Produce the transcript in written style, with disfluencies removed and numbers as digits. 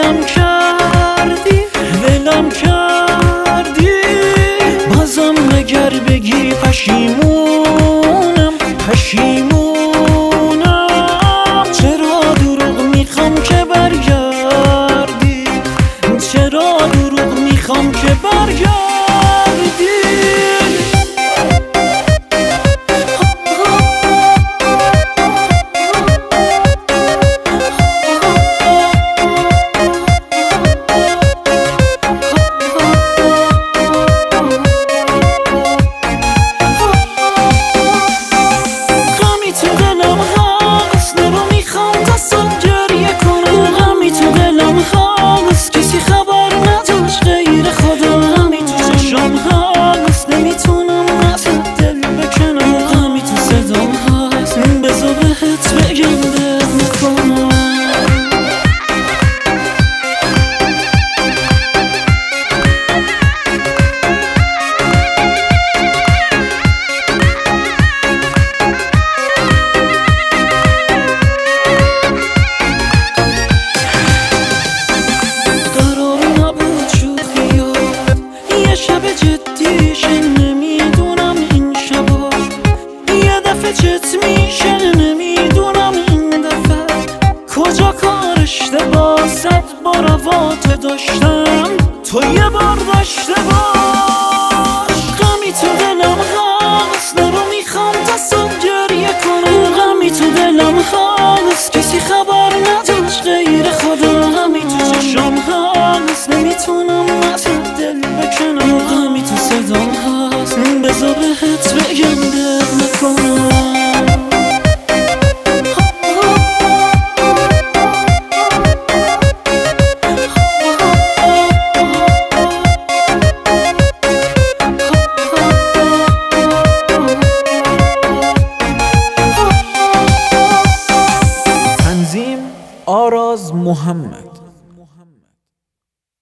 ولم کردی بازم مگر بگی پشیمونم چرا دروغ میخوام که برگردی چرا دروغ میخوام که برگردی چت میشه نمیدونم این دفعه کجا کار اشتباه صد بار وات داشتم تو یه بار داشته باش غمی تو دلم هست نرو میخوام دستم گریه کنم غمی تو دلم هست کسی خبر نداشت غیر خدا غمی تو چشم هست نمیتونم ازت دل بکنم غمی تو صدام هست بذار بهت بگم دل نکنم آراز محمد.